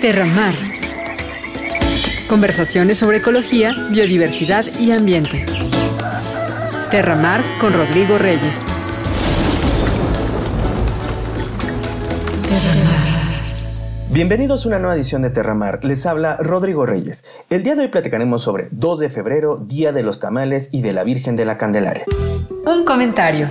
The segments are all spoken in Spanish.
Terramar. Conversaciones sobre ecología, biodiversidad y ambiente. Terramar con Rodrigo Reyes. Bienvenidos a una nueva edición de Terramar. Les habla Rodrigo Reyes. El día de hoy platicaremos sobre 2 de febrero, Día de los Tamales y de la Virgen de la Candelaria. Un comentario.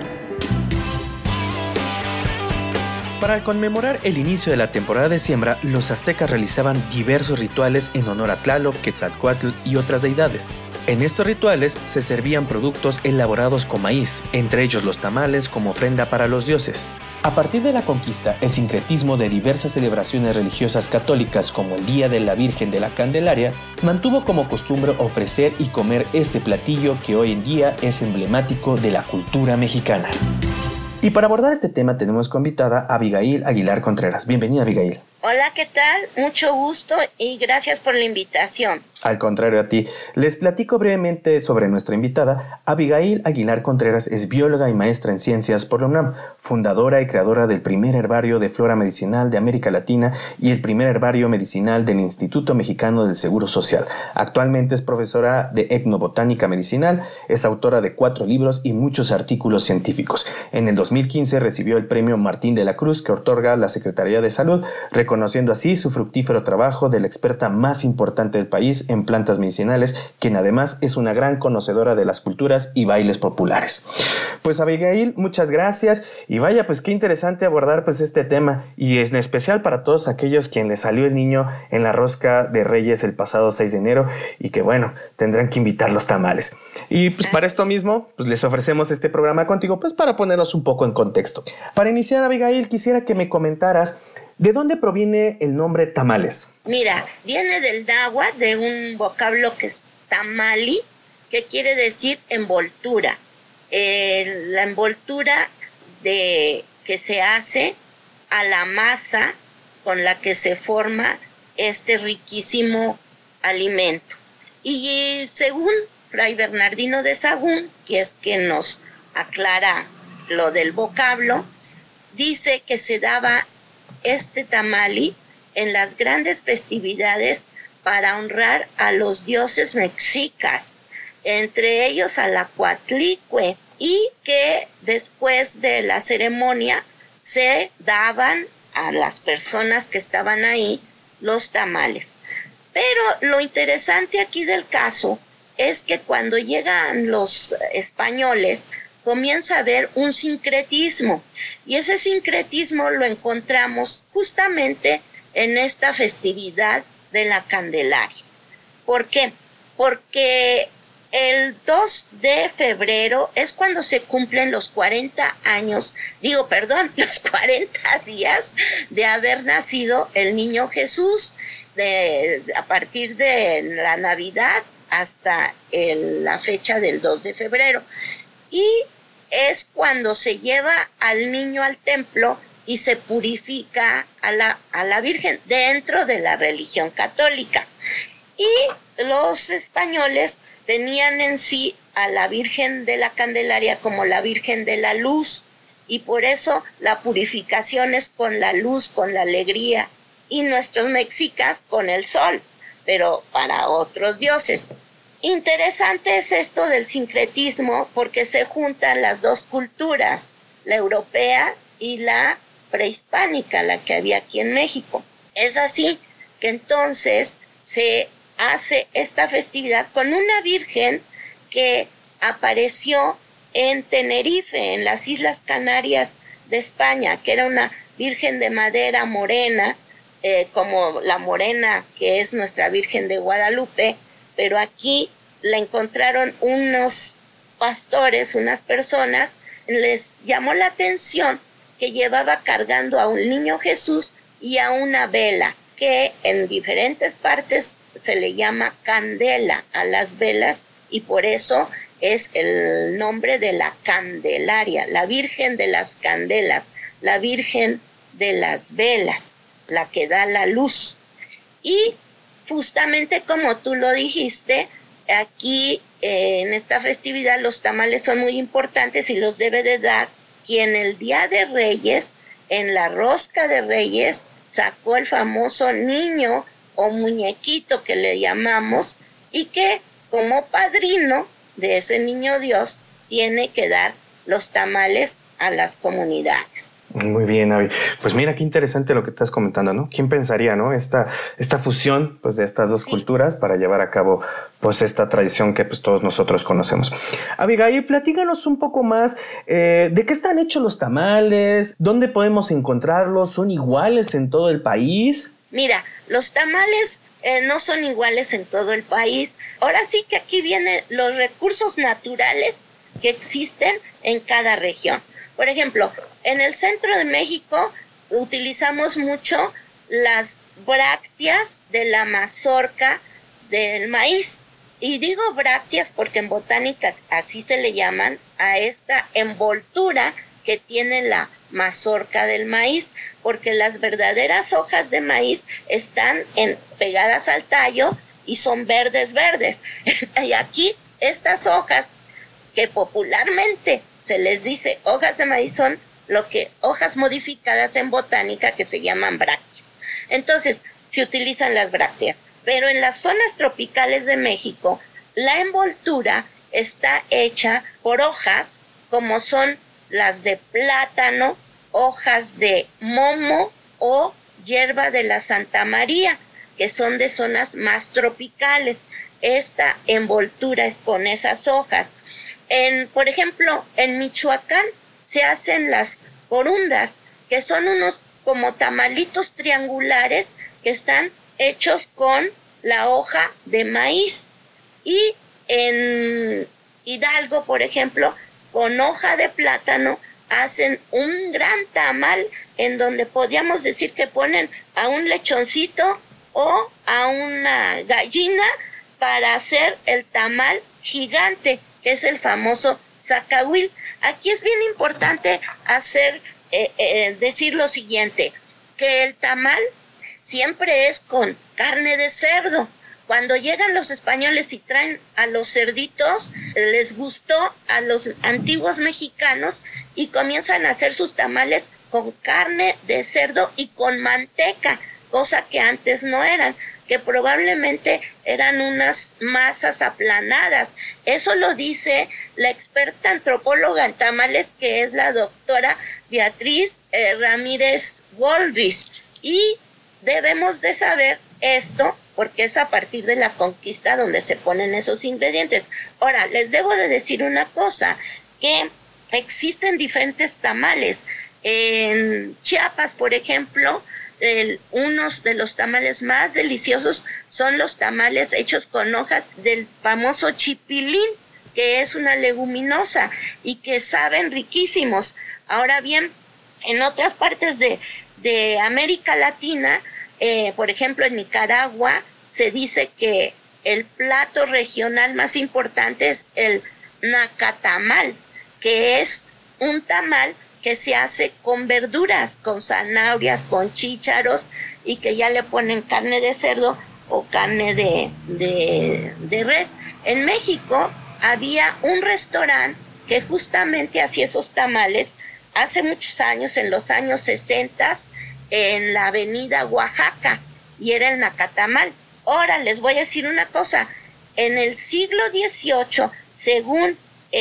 Para conmemorar el inicio de la temporada de siembra, los aztecas realizaban diversos rituales en honor a Tlaloc, Quetzalcóatl y otras deidades. En estos rituales se servían productos elaborados con maíz, entre ellos los tamales como ofrenda para los dioses. A partir de la conquista, el sincretismo de diversas celebraciones religiosas católicas como el Día de la Virgen de la Candelaria mantuvo como costumbre ofrecer y comer este platillo que hoy en día es emblemático de la cultura mexicana. Y para abordar este tema tenemos como invitada a Abigail Aguilar Contreras. Bienvenida, Abigail. Hola, ¿qué tal? Mucho gusto y gracias por la invitación. Al contrario a ti, les platico brevemente sobre nuestra invitada. Abigail Aguilar Contreras es bióloga y maestra en ciencias por la UNAM, fundadora y creadora del primer herbario de flora medicinal de América Latina y el primer herbario medicinal del Instituto Mexicano del Seguro Social. Actualmente es profesora de etnobotánica medicinal, es autora de 4 libros y muchos artículos científicos. En el 2015 recibió el premio Martín de la Cruz que otorga la Secretaría de Salud, reconociendo así su fructífero trabajo de la experta más importante del país en plantas medicinales, quien además es una gran conocedora de las culturas y bailes populares. Pues Abigail, muchas gracias y vaya, pues qué interesante abordar pues este tema y en especial para todos aquellos quien les salió el niño en la rosca de Reyes el pasado 6 de enero y que bueno, tendrán que invitar los tamales. Y pues para esto mismo, pues les ofrecemos este programa contigo pues para ponernos un poco en contexto. Para iniciar, Abigail, quisiera que me comentaras ¿de dónde proviene el nombre tamales? Mira, viene del náhuatl, de un vocablo que es tamali, que quiere decir envoltura. La envoltura que se hace a la masa con la que se forma este riquísimo alimento. Y según Fray Bernardino de Sahagún, que es quien nos aclara lo del vocablo, dice que se daba este tamali en las grandes festividades para honrar a los dioses mexicas, entre ellos a la Coatlicue, y que después de la ceremonia se daban a las personas que estaban ahí los tamales. Pero lo interesante aquí del caso es que cuando llegan los españoles comienza a haber un sincretismo y ese sincretismo lo encontramos justamente en esta festividad de la Candelaria. ¿Por qué? Porque el 2 de febrero es cuando se cumplen los 40 días de haber nacido el niño Jesús, a partir de la Navidad hasta la fecha del 2 de febrero. Y es cuando se lleva al niño al templo y se purifica a la Virgen dentro de la religión católica. Y los españoles tenían en sí a la Virgen de la Candelaria como la Virgen de la Luz, y por eso la purificación es con la luz, con la alegría, y nuestros mexicas con el sol, pero para otros dioses. Interesante es esto del sincretismo porque se juntan las dos culturas, la europea y la prehispánica, la que había aquí en México. Es así que entonces se hace esta festividad con una virgen que apareció en Tenerife, en las Islas Canarias de España, que era una virgen de madera morena, como la morena que es nuestra Virgen de Guadalupe, pero aquí la encontraron unos pastores, unas personas, les llamó la atención que llevaba cargando a un niño Jesús y a una vela, que en diferentes partes se le llama candela a las velas y por eso es el nombre de la Candelaria, la Virgen de las Candelas, la Virgen de las Velas, la que da la luz. Y justamente como tú lo dijiste, aquí en esta festividad los tamales son muy importantes y los debe de dar quien el Día de Reyes, en la rosca de Reyes, sacó el famoso niño o muñequito que le llamamos, y que como padrino de ese niño Dios tiene que dar los tamales a las comunidades. Muy bien, Avi. Pues mira qué interesante lo que estás comentando, ¿no? ¿Quién pensaría, no? Esta fusión, pues, de estas dos culturas para llevar a cabo, pues, esta tradición que, pues, todos nosotros conocemos. Abigail, platícanos un poco más de qué están hechos los tamales, dónde podemos encontrarlos, ¿son iguales en todo el país? Mira, los tamales no son iguales en todo el país. Ahora sí que aquí vienen los recursos naturales que existen en cada región. Por ejemplo, en el centro de México utilizamos mucho las brácteas de la mazorca del maíz. Y digo brácteas porque en botánica así se le llaman a esta envoltura que tiene la mazorca del maíz, porque las verdaderas hojas de maíz están pegadas al tallo y son verdes. Y aquí estas hojas, que popularmente se les dice hojas de maíz, son hojas modificadas en botánica que se llaman brácteas. Entonces, se utilizan las brácteas. Pero en las zonas tropicales de México, la envoltura está hecha por hojas como son las de plátano, hojas de momo o hierba de la Santa María, que son de zonas más tropicales. Esta envoltura es con esas hojas. Por ejemplo, en Michoacán se hacen las corundas, que son unos como tamalitos triangulares que están hechos con la hoja de maíz. Y en Hidalgo, por ejemplo, con hoja de plátano hacen un gran tamal en donde podríamos decir que ponen a un lechoncito o a una gallina para hacer el tamal gigante, que es el famoso zacahuil. Aquí es bien importante decir lo siguiente, que el tamal siempre es con carne de cerdo. Cuando llegan los españoles y traen a los cerditos, les gustó a los antiguos mexicanos y comienzan a hacer sus tamales con carne de cerdo y con manteca, cosa que antes no eran, que probablemente eran unas masas aplanadas. Eso lo dice la experta antropóloga en tamales, que es la doctora Beatriz Ramírez Woldrich. Y debemos de saber esto porque es a partir de la conquista donde se ponen esos ingredientes. Ahora, les debo de decir una cosa, que existen diferentes tamales. En Chiapas, por ejemplo, unos de los tamales más deliciosos son los tamales hechos con hojas del famoso chipilín, que es una leguminosa y que saben riquísimos. Ahora bien, en otras partes de América Latina, por ejemplo en Nicaragua, se dice que el plato regional más importante es el nacatamal, que es un tamal que se hace con verduras, con zanahorias, con chícharos, y que ya le ponen carne de cerdo o carne de res. En México había un restaurante que justamente hacía esos tamales hace muchos años, en los años 60, en la avenida Oaxaca, y era el nacatamal. Ahora les voy a decir una cosa, en el siglo XVIII, según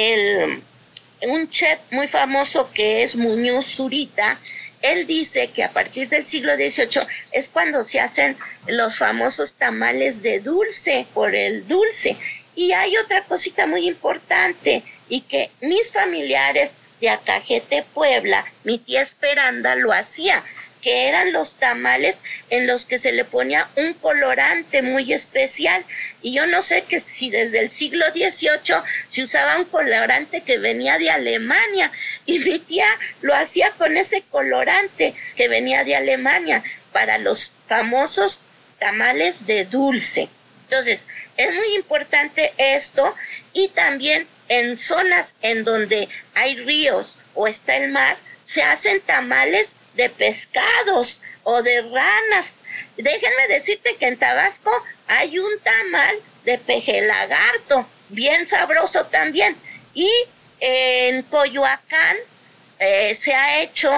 un chef muy famoso que es Muñoz Zurita, él dice que a partir del siglo XVIII es cuando se hacen los famosos tamales de dulce, por el dulce. Y hay otra cosita muy importante, y que mis familiares de Acajete, Puebla, mi tía Esperanda lo hacía, que eran los tamales en los que se le ponía un colorante muy especial. Y yo no sé que si desde el siglo XVIII se usaba un colorante que venía de Alemania, y mi tía lo hacía con ese colorante que venía de Alemania para los famosos tamales de dulce. Entonces, es muy importante esto, y también en zonas en donde hay ríos o está el mar, se hacen tamales de pescados o de ranas. Déjenme decirte que en Tabasco hay un tamal de peje lagarto, bien sabroso también. Y en Coyoacán se ha hecho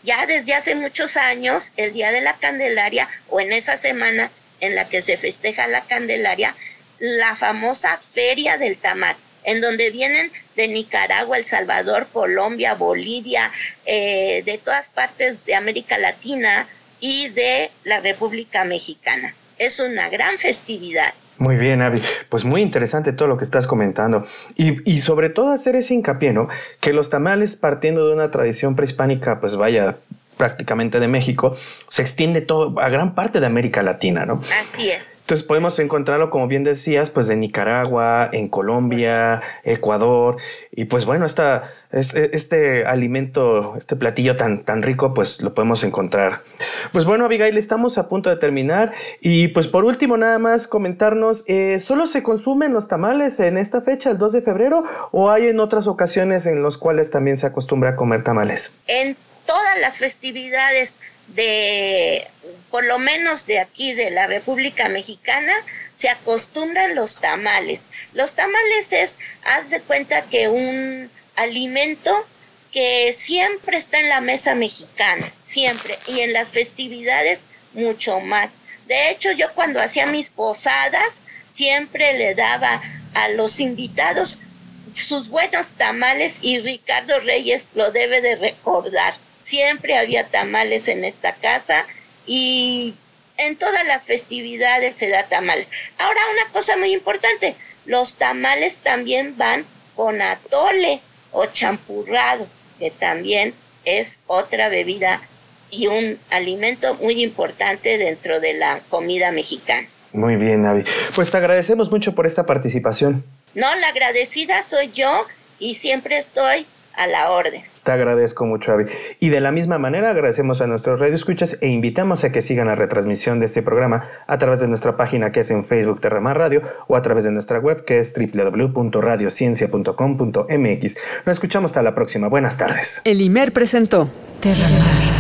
ya desde hace muchos años, el Día de la Candelaria, o en esa semana en la que se festeja la Candelaria, la famosa Feria del Tamal, en donde vienen de Nicaragua, El Salvador, Colombia, Bolivia, de todas partes de América Latina y de la República Mexicana. Es una gran festividad. Muy bien, Abby. Pues muy interesante todo lo que estás comentando. Y sobre todo hacer ese hincapié, ¿no? Que los tamales, partiendo de una tradición prehispánica, pues vaya, prácticamente de México, se extiende todo a gran parte de América Latina, ¿no? Así es. Entonces podemos encontrarlo, como bien decías, pues en Nicaragua, en Colombia, Ecuador, y pues bueno, este alimento, este platillo tan rico, pues lo podemos encontrar. Pues bueno, Abigail, estamos a punto de terminar, y pues por último nada más comentarnos, ¿solo se consumen los tamales en esta fecha, el 2 de febrero, o hay en otras ocasiones en las cuales también se acostumbra a comer tamales? En todas las festividades por lo menos de aquí de la República Mexicana, se acostumbran los tamales. Los tamales haz de cuenta que un alimento que siempre está en la mesa mexicana, siempre, y en las festividades mucho más. De hecho, yo cuando hacía mis posadas, siempre le daba a los invitados sus buenos tamales, y Ricardo Reyes lo debe de recordar. Siempre había tamales en esta casa y en todas las festividades se da tamales. Ahora, una cosa muy importante, los tamales también van con atole o champurrado, que también es otra bebida y un alimento muy importante dentro de la comida mexicana. Muy bien, Abby. Pues te agradecemos mucho por esta participación. No, la agradecida soy yo y siempre estoy a la orden. Te agradezco mucho, Abby. Y de la misma manera agradecemos a nuestros radioescuchas e invitamos a que sigan la retransmisión de este programa a través de nuestra página, que es en Facebook Terramar Radio, o a través de nuestra web, que es www.radiociencia.com.mx. Nos escuchamos hasta la próxima. Buenas tardes. El IMER presentó Terramar.